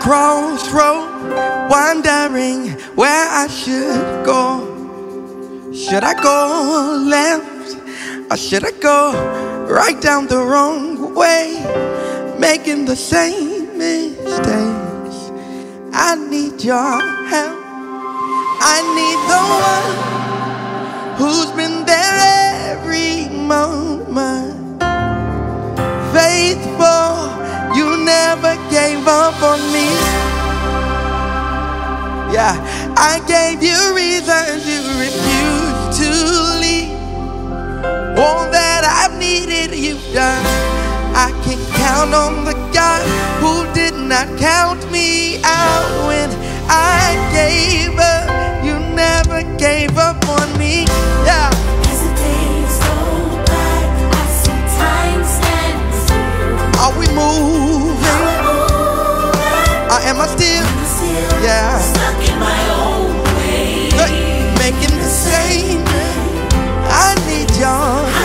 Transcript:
crossroad, wondering where I should go. Should I go left or should I go right down the wrong way, making the same mistakes? I need your help. I need the one who's been there every moment, faithful. You never gave up on me. Yeah, I gave you reasons you refused to leave. All that I've needed you've done. I can count on the God who did not count me out when I gave up. You never gave up on me. Yeah. As the days go by, I sometimes stand still. Are we moving? Or am I still? Yeah. Stuck in my own way. Making the same. I need your